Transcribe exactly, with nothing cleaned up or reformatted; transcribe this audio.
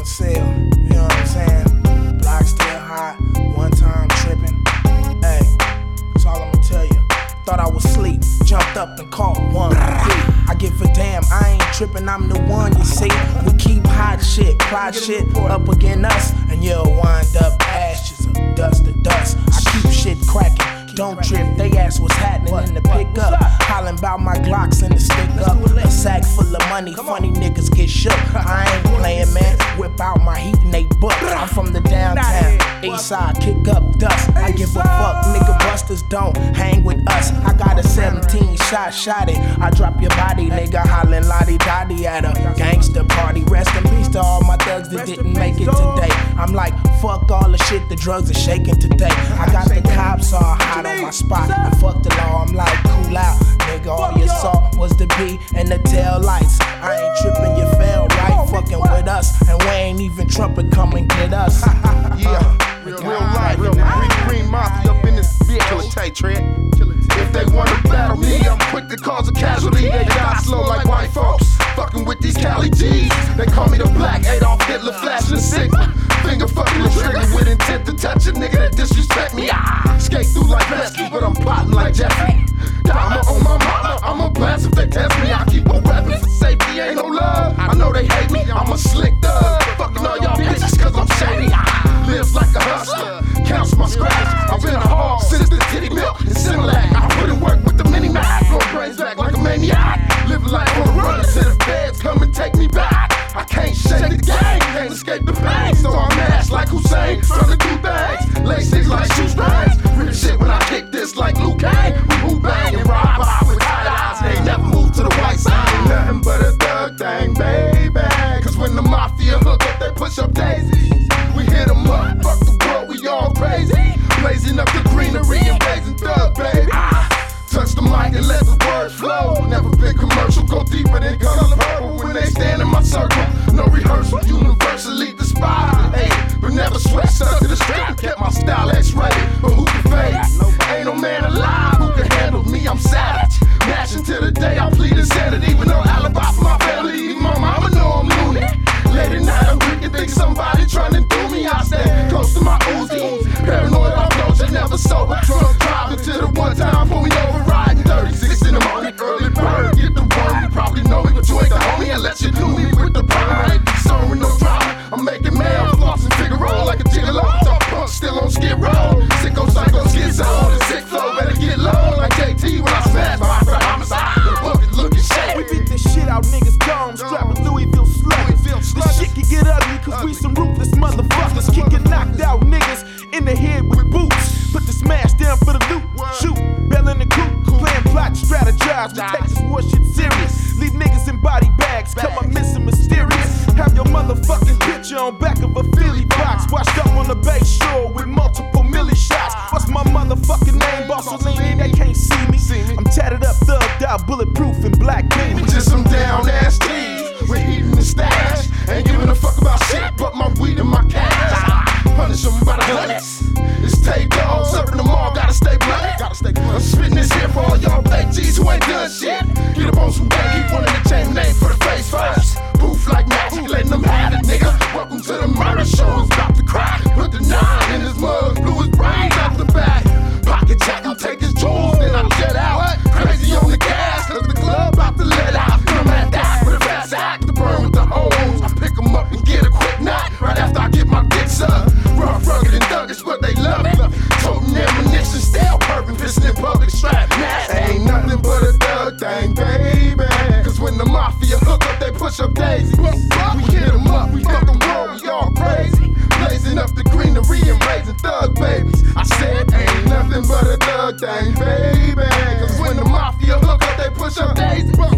sale, you know what I'm saying? Block still hot, one time tripping. Hey, that's all I'ma tell you. Thought I was asleep, jumped up and caught one. I give a damn, I ain't tripping, I'm the one, you see. We keep hot shit, plot shit up against us, and you'll wind up ashes of dust to dust. I keep shit cracking, don't trip, they ask what's happening in the pickup. Hollin' about my Glocks in the stick up. A sack full of money, funny niggas get shook. I ain't playing, man, whip out my heat and they book. I'm from the downtown, east side, kick up dust. I give a fuck, nigga busters don't hang with us. I got a seventeen shot, shot it. I drop your body, nigga, hollin' lottie dotty at a gangster party. Rest in peace to all my thugs that didn't make it today. I'm like, fuck all the shit, the drugs are shaking today. I got the cops all hot on my spot. I fuck the law, I'm like, cool out, nigga, all you saw was the B and the tail lights. I ain't tripping, you fell right, fucking with us, and we ain't even trumpet, come and get us. Yeah, real, real life, real green, green mafia up in this bitch. Kill it tight, Trent. If they wanna battle me, I'm quick to cause a casualty. They die slow like white folks, fucking with these Cali G's. They call me the Black Adolf Hitler, flashing a signal. Finger fucking the trigger with intent to touch a nigga that disrespect me. Ah, skate through like Pesky, but I'm plotting like Jeffrey. Dama on my mama, I'm a blast if they test me. I keep a weapon for safety, ain't no love. I know they hate me, I'm a slick thug. Fucking all y'all bitches cause I'm shady. Ah, live like a hustler, counts my scratch. I've been a hog since the titty milk and Similac. I put in work with the mini Mac, blow brains back like a maniac. Living life on the run until the feds come and take me back. I can't shake the game, can't escape the pain. So I'm mashed like Hussein, trying to do things. Lay six like shoestrings. Rip shit when I kick this like Luke Kane. We move bang and ride by with tight eyes. They never move to the white side. Ain't nothing but a thug thing, baby. Cause when the mafia hook up, they push up daisies. We hit them up, fuck the world, we all crazy. Blazing up the greenery and raising thug, baby. Touch the mic and let the words flow. Never been commercial, go deeper than color purple. When they stand in my circle, no rehearsal, universally despised. Hey, but never sweat, stuck to the script. Kept my style X-rated, but who can fade? Ain't no man alive who can handle me, I'm savage. Mashing till the day I plead insanity. With no alibi for my family, even my mama know I'm loony. Late at night I'm drinking, think somebody trying to do me. I stand close to my Uzi, paranoid approach, never sober. Drunk driving to the one time, pull me over, riding thirty-six in the morning, early bird. Get the worm, you probably know me, but you ain't the homie unless you do me with the burn. I ain't concerned with no drama, I'm making mail, flossing Figaro like a gigolo. Top punk still on skid row, sicko psycho schizo. The sick flow better get low like J T when I smash my friend homicide. The bucket looking shady. We beat this shit out niggas' gums, strapping Louisville slugs. This shit can get ugly cause we some ruthless motherfuckers. Kicking knocked out niggas in the head with boots. Put the smash down for the loot, shoot, bell in the coop. Playing plot, strategize, we take this war shit serious. Leave niggas in body bags, come up missing mysterious. Have your motherfucking picture on back of a Philly box. Washed up on the bay shore with multiple milli shots. What's my motherfucking name? Bossolini, they can't see me. I'm tatted up, thugged out, bulletproof in black We just some down ass G's. We're heating the stash. Ain't giving a fuck about shit but my weed and my cash. Punish them by the hundreds. It's Tay Dog, serving them all, gotta stay blooded. I'm spitting this here for all y'all fake G's who ain't done shit. Get up on some game, keep one in the chain name for the face first. Poof like magic, letting them have it, nigga. Welcome to the murder show, stop the cry. Put the nine in his mug, blew his brains out the back. Pocket check, I'll take his jewels, then I'll jet out. Crazy on the gas, cause the club about to let out. I'm at that with a fast act to burn with the hoes. I pick them up and get a quick knot right after I get my dicks up. Rough, rugged, and thuggish, but they love it. Toting ammunition, still purping, pissing in public strap. Ain't nothing but a thug thing, baby. Cause when the mafia hook up, they push up daisies. We hit them up, we fuck the world, we all crazy. Blazing up the greenery and raising thug babies. I said, ain't nothing but a thug thing, baby. Cause when the mafia hook up, they push up daisies.